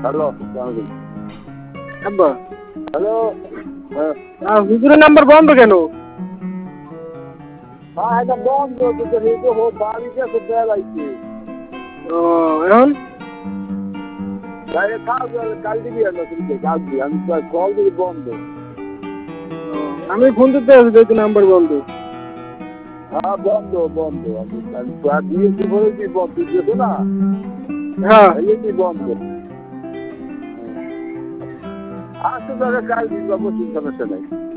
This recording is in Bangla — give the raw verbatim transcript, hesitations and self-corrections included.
হ্যালো আব্বা হ্যালো আর হুজুরের নাম্বার বন্ধ কেন? হ্যাঁ এটা বন্ধ কিন্তু রেডিও হো বাড়িতে তো বেলাইছে ও এখন বাইরে কাজ কাল দিবি আমরা তুমি কাজ দিই আমি কল দিই বন্ধ আমি ফোন দিতে আছি দেখি নাম্বার বন্ধ। হ্যাঁ বন্ধ বন্ধ আমি প্রায় দিয়েছি বলেছি বন্ধ দিয়েছো না হ্যাঁ দিয়েছি বন্ধ আসতে তাহলে কাল দিন বাবু চিন্তা সমস্যা নেই।